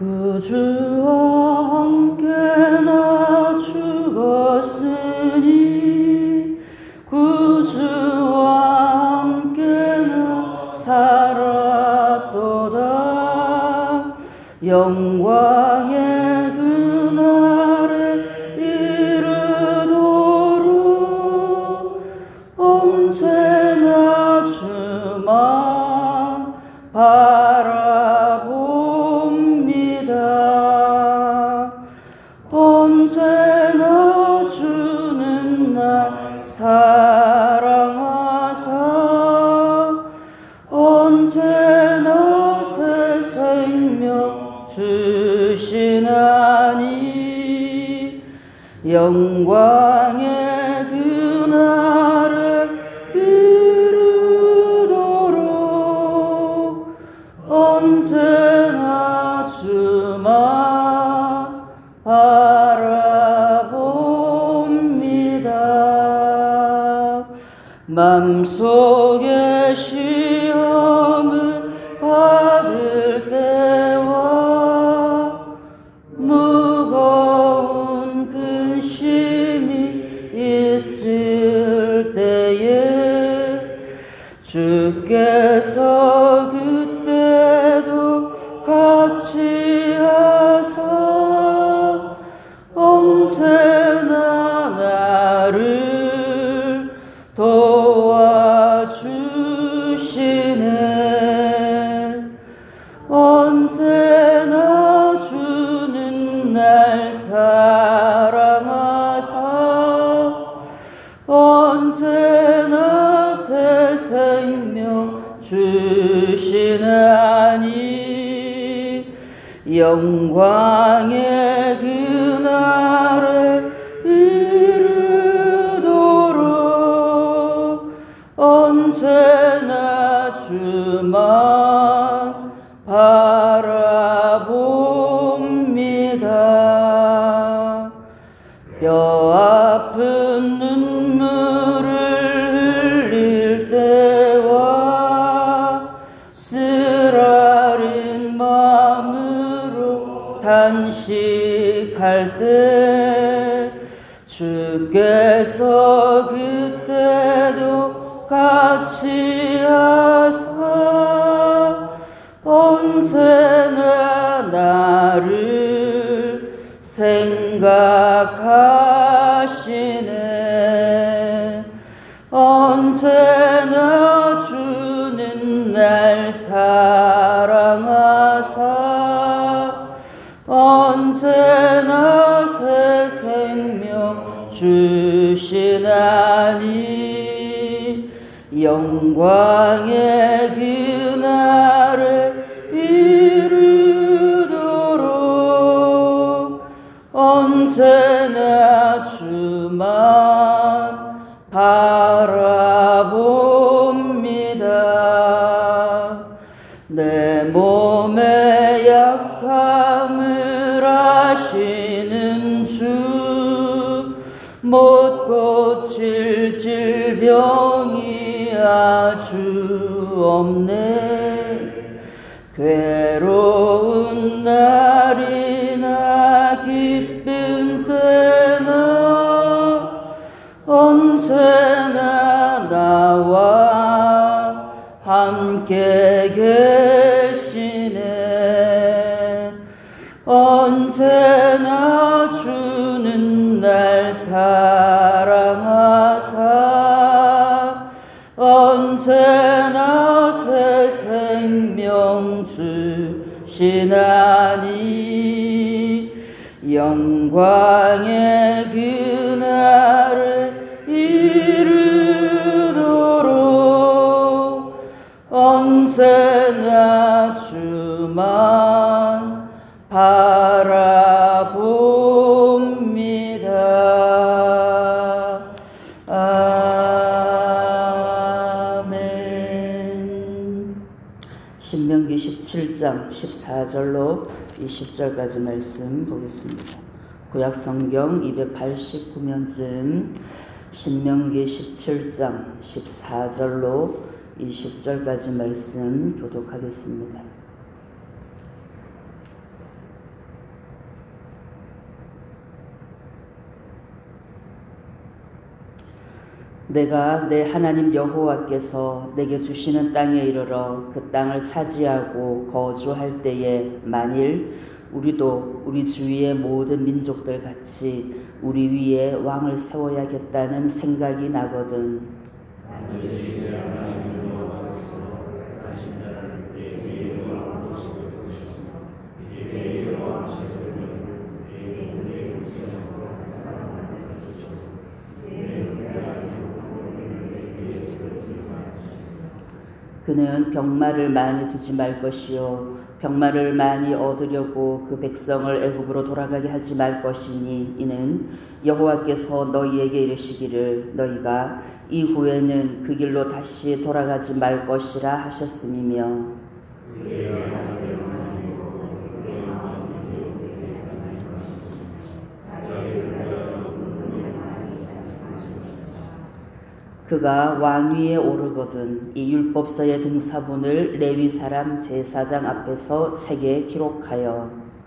주와 함께 나 죽었으니 그 주와 함께 나 살았도다. 영광의 그날에 이르도록 언제나 주만 바라봅니다. 언제나 주는 날 사랑하사 언제나 새 생명 주시나니 영광의 그날에 이르도록 언제나 주만 바라봅니다. 맘속에 시험을 받을 때와 무거운 근심이 있을 때에 주께서 그때도 같이 하사 언제나 나를 도와주시네. 언제나 주는 날 사랑하사 언제나 새 생명 주시나니 영광의 그날에 이르도록 언제나 주만 바라봅니다. 뼈 아픈 눈물을 흘릴 때와 쓰라린 마음으로 단식할 때 주께서 그때도 같이 하사 언제나 나를 생각하시네. 언제나 주는 날 사랑하사 언제나 새 생명 주시나니 영광의 그날에 이르도록 언제나 주만 바라봅니다. 내 몸의 약함을 아시는 주 못 고칠 질병이 아주 없네. 괴로운 날이나 기쁜 때나 언제나 나와 함께 계시네. 언제나 주는 날 사랑하사 언제나 새 생명 주시나니 영광의 그날에 이르도록 언제나 주만 바라봅니다. 아멘. 신명기 17장 14절로 20절까지 말씀 보겠습니다. 구약성경 289면쯤 신명기 17장 14절로 20절까지 말씀 교독하겠습니다. 내가 내 하나님 여호와께서 내게 주시는 땅에 이르러 그 땅을 차지하고 거주할 때에 만일 우리도 우리 주위의 모든 민족들 같이 우리 위에 왕을 세워야겠다는 생각이 나거든. 그는 병마를 많이 두지 말 것이요 병마를 많이 얻으려고 그 백성을 애굽으로 돌아가게 하지 말 것이니 이는 여호와께서 너희에게 이르시기를 너희가 이후에는 그 길로 다시 돌아가지 말 것이라 하셨음이며 그가 왕위에 오르거든 이 율법서의 등사본을 레위 사람 제사장 앞에서 책에 기록하여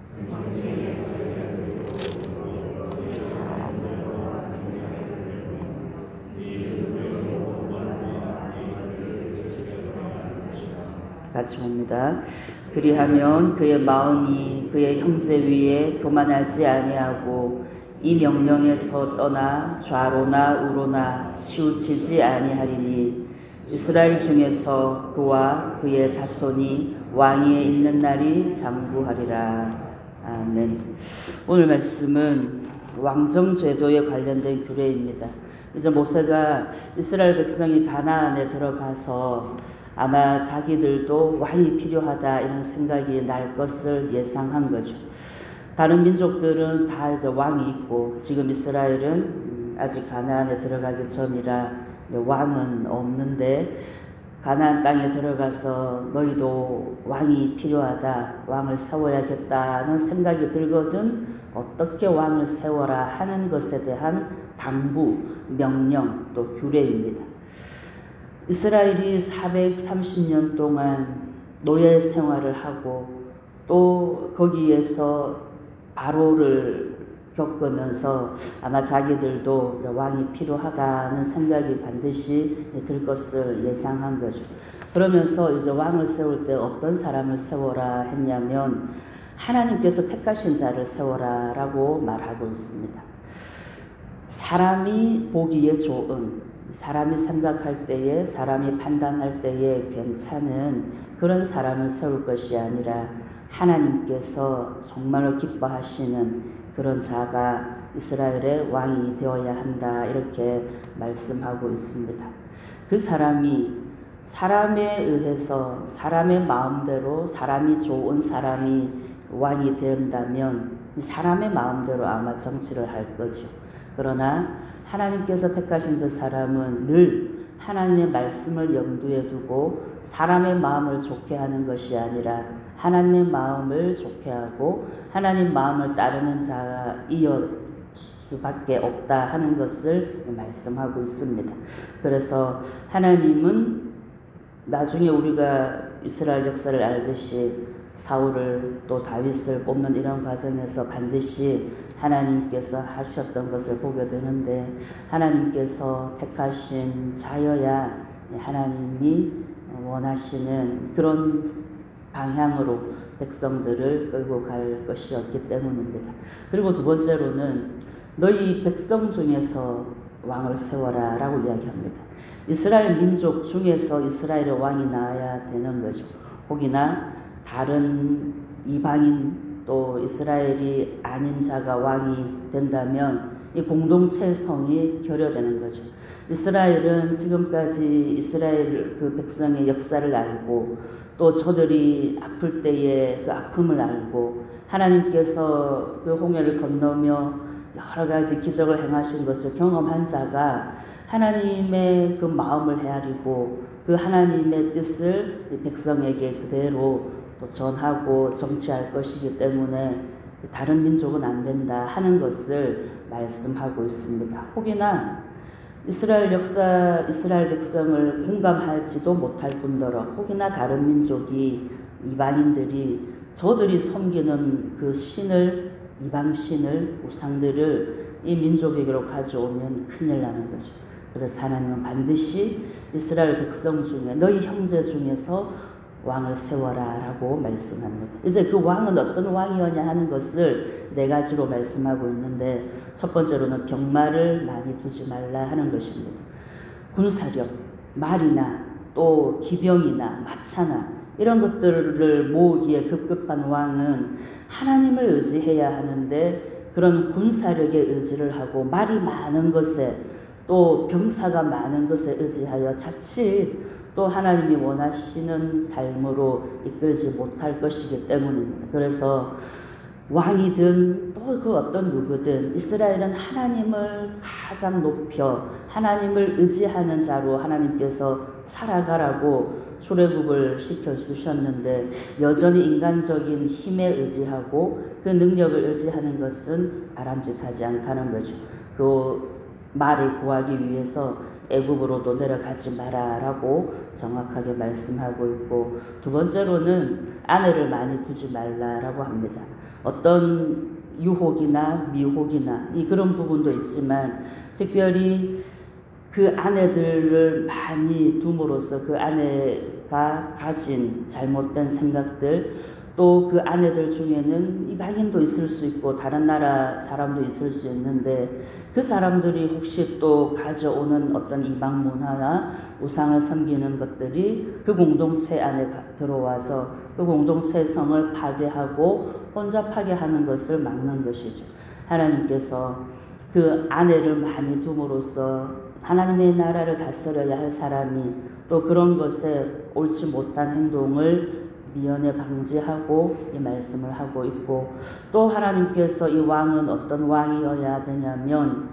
같이 봅니다. 그리하면 그의 마음이 그의 형제 위에 교만하지 아니하고 이 명령에서 떠나 좌로나 우로나 치우치지 아니하리니 이스라엘 중에서 그와 그의 자손이 왕위에 있는 날이 장구하리라. 아멘. 오늘 말씀은 왕정제도에 관련된 규례입니다. 이제 모세가 이스라엘 백성이 가나안에 들어가서 아마 자기들도 왕이 필요하다 이런 생각이 날 것을 예상한 거죠. 다른 민족들은 다 이제 왕이 있고 지금 이스라엘은 아직 가나안에 들어가기 전이라 왕은 없는데 가나안 땅에 들어가서 너희도 왕이 필요하다, 왕을 세워야겠다는 생각이 들거든 어떻게 왕을 세워라 하는 것에 대한 당부, 명령 또 규례입니다. 이스라엘이 430년 동안 노예 생활을 하고 또 거기에서 바로를 겪으면서 아마 자기들도 왕이 필요하다는 생각이 반드시 들 것을 예상한 거죠. 그러면서 이제 왕을 세울 때 어떤 사람을 세워라 했냐면 하나님께서 택하신 자를 세워라 라고 말하고 있습니다. 사람이 보기에 좋은, 사람이 생각할 때에, 사람이 판단할 때에 괜찮은 그런 사람을 세울 것이 아니라 하나님께서 정말로 기뻐하시는 그런 자가 이스라엘의 왕이 되어야 한다 이렇게 말씀하고 있습니다. 그 사람이 사람에 의해서 사람의 마음대로 사람이 좋은 사람이 왕이 된다면 사람의 마음대로 아마 정치를 할 거죠. 그러나 하나님께서 택하신 그 사람은 늘 하나님의 말씀을 염두에 두고 사람의 마음을 좋게 하는 것이 아니라 하나님의 마음을 좋게 하고 하나님 마음을 따르는 자이어 수밖에 없다 하는 것을 말씀하고 있습니다. 그래서 하나님은 나중에 우리가 이스라엘 역사를 알듯이 사울을 또 다윗을 뽑는 이런 과정에서 반드시 하나님께서 하셨던 것을 보게 되는데 하나님께서 택하신 자여야 하나님이 원하시는 그런 방향으로 백성들을 끌고 갈 것이었기 때문입니다. 그리고 두 번째로는 너희 백성 중에서 왕을 세워라 라고 이야기합니다. 이스라엘 민족 중에서 이스라엘의 왕이 나와야 되는 거죠. 혹이나 다른 이방인 또 이스라엘이 아닌 자가 왕이 된다면 이 공동체성이 결여되는 거죠. 이스라엘은 지금까지 이스라엘 그 백성의 역사를 알고 또 저들이 아플 때의 그 아픔을 알고 하나님께서 그 홍해를 건너며 여러 가지 기적을 행하신 것을 경험한 자가 하나님의 그 마음을 헤아리고 그 하나님의 뜻을 백성에게 그대로 또 전하고 정치할 것이기 때문에 다른 민족은 안 된다 하는 것을 말씀하고 있습니다. 혹이나 이스라엘 역사, 이스라엘 백성을 공감하지도 못할 뿐더러 혹이나 다른 민족이 이방인들이 저들이 섬기는 그 신을 이방 신을 우상들을 이 민족에게로 가져오면 큰일 나는 거죠. 그래서 하나님은 반드시 이스라엘 백성 중에 너희 형제 중에서 왕을 세워라 라고 말씀합니다. 이제 그 왕은 어떤 왕이었냐 하는 것을 네 가지로 말씀하고 있는데, 첫 번째로는 병마를 많이 두지 말라 하는 것입니다. 군사력, 말이나 또 기병이나 마차나 이런 것들을 모으기에 급급한 왕은 하나님을 의지해야 하는데, 그런 군사력에 의지를 하고 말이 많은 것에 또 병사가 많은 것에 의지하여 자칫 또 하나님이 원하시는 삶으로 이끌지 못할 것이기 때문입니다. 그래서 왕이든 또 그 어떤 누구든 이스라엘은 하나님을 가장 높여 하나님을 의지하는 자로 하나님께서 살아가라고 출애굽을 시켜주셨는데, 여전히 인간적인 힘에 의지하고 그 능력을 의지하는 것은 바람직하지 않다는 거죠. 그 말을 구하기 위해서 애굽으로도 내려가지 마라라고 정확하게 말씀하고 있고, 두 번째로는 아내를 많이 두지 말라라고 합니다. 어떤 유혹이나 미혹이나 그런 부분도 있지만, 특별히 그 아내들을 많이 둠으로써 그 아내가 가진 잘못된 생각들, 또 그 아내들 중에는 이방인도 있을 수 있고 다른 나라 사람도 있을 수 있는데, 그 사람들이 혹시 또 가져오는 어떤 이방 문화나 우상을 섬기는 것들이 그 공동체 안에 들어와서 그 공동체의 성을 파괴하고 혼잡하게 하는 것을 막는 것이죠. 하나님께서 그 아내를 많이 둠으로써 하나님의 나라를 다스려야 할 사람이 또 그런 것에 옳지 못한 행동을 미연에 방지하고 이 말씀을 하고 있고, 또 하나님께서 이 왕은 어떤 왕이어야 되냐면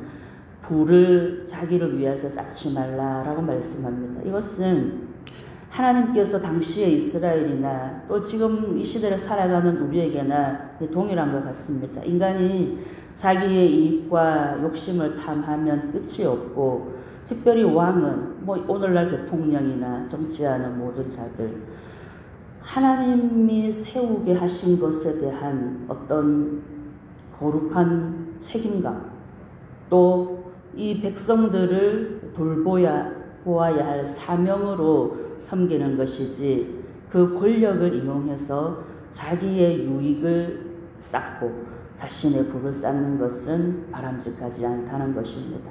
불을 자기를 위해서 쌓지 말라라고 말씀합니다. 이것은 하나님께서 당시의 이스라엘이나 또 지금 이 시대를 살아가는 우리에게나 동일한 것 같습니다. 인간이 자기의 이익과 욕심을 탐하면 끝이 없고, 특별히 왕은 오늘날 대통령이나 정치하는 모든 자들, 하나님이 세우게 하신 것에 대한 어떤 거룩한 책임감, 또 이 백성들을 보아야 할 사명으로 섬기는 것이지, 그 권력을 이용해서 자기의 유익을 쌓고 자신의 부를 쌓는 것은 바람직하지 않다는 것입니다.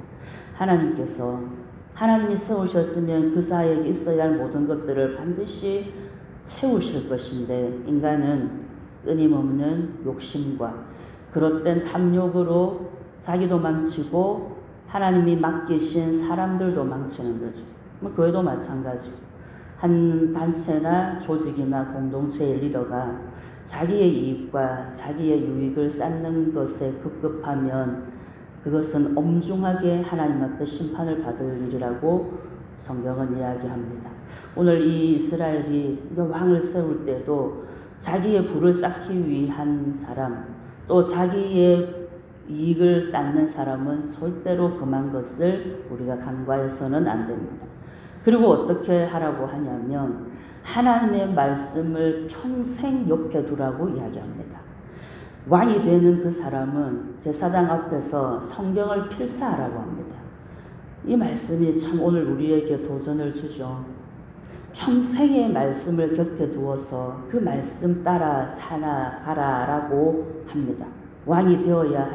하나님이 세우셨으면 그 사회에 있어야 할 모든 것들을 반드시 채우실 것인데, 인간은 끊임없는 욕심과 그릇된 탐욕으로 자기도 망치고 하나님이 맡기신 사람들도 망치는 거죠. 교회도 마찬가지고, 한 단체나 조직이나 공동체의 리더가 자기의 이익과 자기의 유익을 쌓는 것에 급급하면 그것은 엄중하게 하나님 앞에 심판을 받을 일이라고 성경은 이야기합니다. 오늘 이 이스라엘이 왕을 세울 때도 자기의 부를 쌓기 위한 사람, 또 자기의 이익을 쌓는 사람은 절대로 금한 것을 우리가 간과해서는 안 됩니다. 그리고 어떻게 하라고 하냐면 하나님의 말씀을 평생 옆에 두라고 이야기합니다. 왕이 되는 그 사람은 제사장 앞에서 성경을 필사하라고 합니다. 이 말씀이 참 오늘 우리에게 도전을 주죠. 평생의 말씀을 곁에 두어서 그 말씀 따라 살아가라라고 합니다. 왕이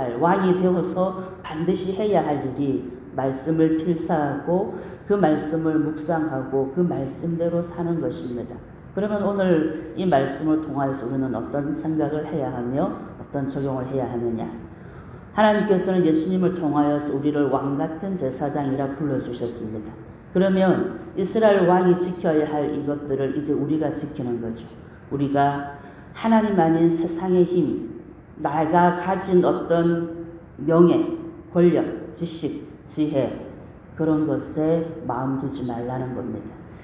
되어서 반드시 해야 할 일이 말씀을 필사하고 그 말씀을 묵상하고 그 말씀대로 사는 것입니다. 그러면 오늘 이 말씀을 통하여서 우리는 어떤 생각을 해야 하며 어떤 적용을 해야 하느냐? 하나님께서는 예수님을 통하여서 우리를 왕같은 제사장이라 불러주셨습니다. 그러면 이스라엘 왕이 지켜야 할 이것들을 이제 우리가 지키는 거죠. 우리가 하나님 아닌 세상의 힘, 나가 가진 어떤 명예, 권력, 지식, 지혜, 그런 것에 마음 두지 말라는 겁니다.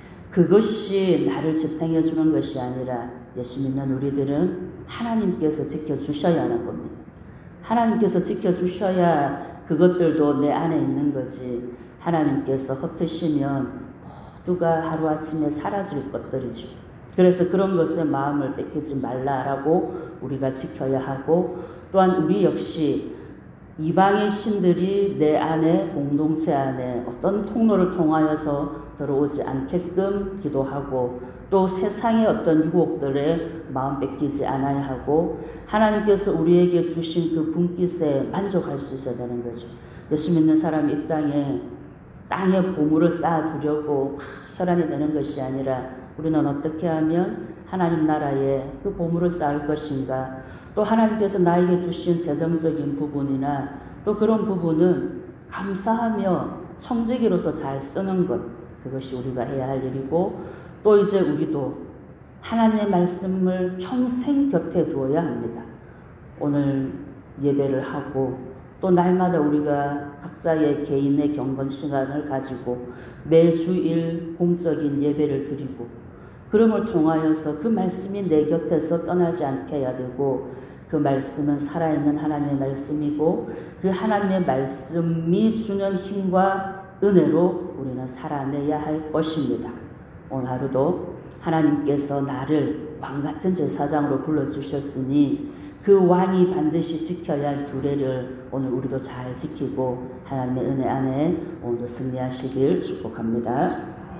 그것이 나를 지탱해 주는 것이 아니라 예수 믿는 우리들은 하나님께서 지켜주셔야 하는 겁니다. 하나님께서 지켜주셔야 그것들도 내 안에 있는 거지, 하나님께서 흩으시면 모두가 하루아침에 사라질 것들이죠. 그래서 그런 것에 마음을 뺏기지 말라라고 우리가 지켜야 하고, 또한 우리 역시 이방의 신들이 내 안에, 공동체 안에 어떤 통로를 통하여서 들어오지 않게끔 기도하고, 또 세상의 어떤 유혹들에 마음 뺏기지 않아야 하고, 하나님께서 우리에게 주신 그 분깃에 만족할 수 있어야 되는 거죠. 예수 믿는 사람이 이 땅에 보물을 쌓아두려고 혈안이 되는 것이 아니라, 우리는 어떻게 하면 하나님 나라에 그 보물을 쌓을 것인가, 또 하나님께서 나에게 주신 재정적인 부분이나 또 그런 부분은 감사하며 청지기로서 잘 쓰는 것, 그것이 우리가 해야 할 일이고, 또 이제 우리도 하나님의 말씀을 평생 곁에 두어야 합니다. 오늘 예배를 하고 또 날마다 우리가 각자의 개인의 경건 시간을 가지고 매주일 공적인 예배를 드리고, 그럼을 통하여서 그 말씀이 내 곁에서 떠나지 않게 해야 되고, 그 말씀은 살아있는 하나님의 말씀이고, 그 하나님의 말씀이 주는 힘과 은혜로 우리는 살아내야 할 것입니다. 오늘 하루도 하나님께서 나를 왕같은 제사장으로 불러주셨으니 그 왕이 반드시 지켜야 할 규례를 오늘 우리도 잘 지키고 하나님의 은혜 안에 오늘도 승리하시길 축복합니다.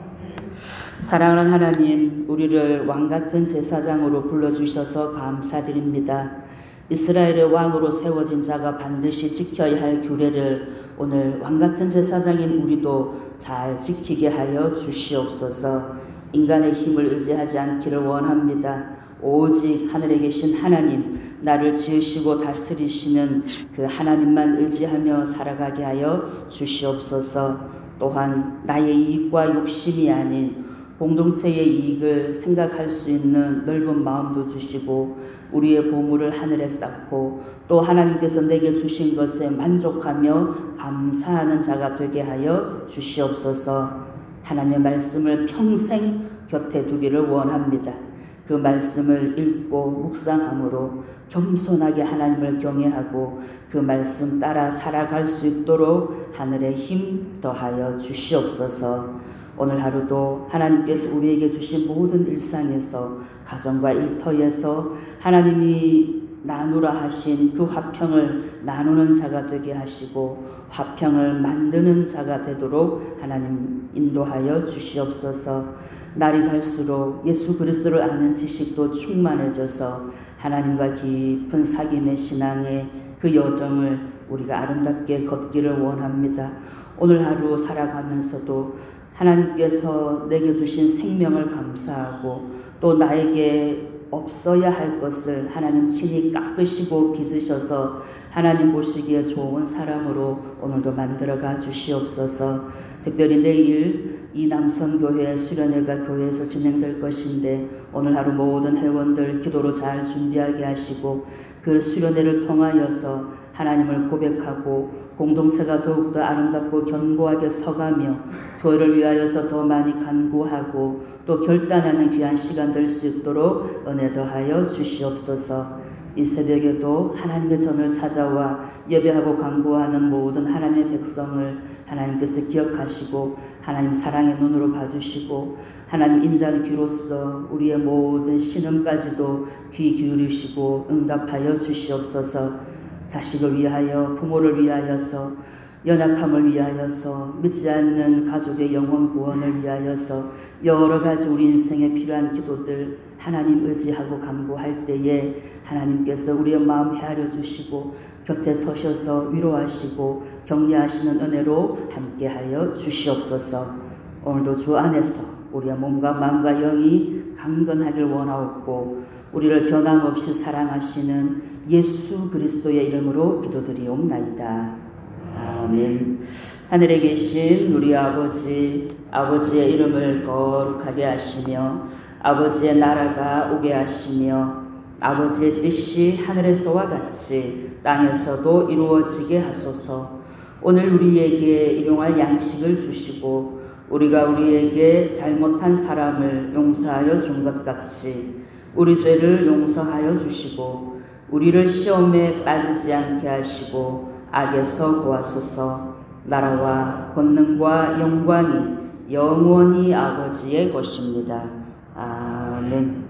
사랑하는 하나님, 우리를 왕같은 제사장으로 불러주셔서 감사드립니다. 이스라엘의 왕으로 세워진 자가 반드시 지켜야 할 규례를 오늘 왕같은 제사장인 우리도 잘 지키게 하여 주시옵소서. 인간의 힘을 의지하지 않기를 원합니다. 오직 하늘에 계신 하나님, 나를 지으시고 다스리시는 그 하나님만 의지하며 살아가게 하여 주시옵소서. 또한 나의 이익과 욕심이 아닌 공동체의 이익을 생각할 수 있는 넓은 마음도 주시고, 우리의 보물을 하늘에 쌓고 또 하나님께서 내게 주신 것에 만족하며 감사하는 자가 되게 하여 주시옵소서. 하나님의 말씀을 평생 곁에 두기를 원합니다. 그 말씀을 읽고 묵상함으로 겸손하게 하나님을 경외하고 그 말씀 따라 살아갈 수 있도록 하늘의 힘 더하여 주시옵소서. 오늘 하루도 하나님께서 우리에게 주신 모든 일상에서, 가정과 일터에서 하나님이 나누라 하신 그 화평을 나누는 자가 되게 하시고 화평을 만드는 자가 되도록 하나님 인도하여 주시옵소서. 날이 갈수록 예수 그리스도를 아는 지식도 충만해져서 하나님과 깊은 사귐의 신앙의 그 여정을 우리가 아름답게 걷기를 원합니다. 오늘 하루 살아가면서도 하나님께서 내게 주신 생명을 감사하고, 또 나에게 없어야 할 것을 하나님 친히 깎으시고 빚으셔서 하나님 보시기에 좋은 사람으로 오늘도 만들어가 주시옵소서. 특별히 내일 이 남선교회 수련회가 교회에서 진행될 것인데, 오늘 하루 모든 회원들 기도로 잘 준비하게 하시고, 그 수련회를 통하여서 하나님을 고백하고 공동체가 더욱더 아름답고 견고하게 서가며 교회를 위하여서 더 많이 간구하고 또 결단하는 귀한 시간 될 수 있도록 은혜 더하여 주시옵소서. 이 새벽에도 하나님의 전을 찾아와 예배하고 간구하는 모든 하나님의 백성을 하나님께서 기억하시고 하나님 사랑의 눈으로 봐주시고 하나님 인자는 귀로써 우리의 모든 신음까지도 귀 기울이시고 응답하여 주시옵소서. 자식을 위하여, 부모를 위하여서, 연약함을 위하여서, 믿지 않는 가족의 영혼 구원을 위하여서 여러 가지 우리 인생에 필요한 기도들 하나님 의지하고 간구할 때에 하나님께서 우리의 마음 헤아려 주시고 곁에 서셔서 위로하시고 격려하시는 은혜로 함께하여 주시옵소서. 오늘도 주 안에서 우리의 몸과 마음과 영이 강건하길 원하옵고 우리를 변함없이 사랑하시는 예수 그리스도의 이름으로 기도드리옵나이다. 아멘. 하늘에 계신 우리 아버지, 아버지의 이름을 거룩하게 하시며 아버지의 나라가 오게 하시며 아버지의 뜻이 하늘에서와 같이 땅에서도 이루어지게 하소서. 오늘 우리에게 일용할 양식을 주시고 우리가 우리에게 잘못한 사람을 용서하여 준 것 같이 우리 죄를 용서하여 주시고 우리를 시험에 빠지지 않게 하시고 악에서 구하소서. 나라와 권능과 영광이 영원히 아버지의 것입니다. 아멘.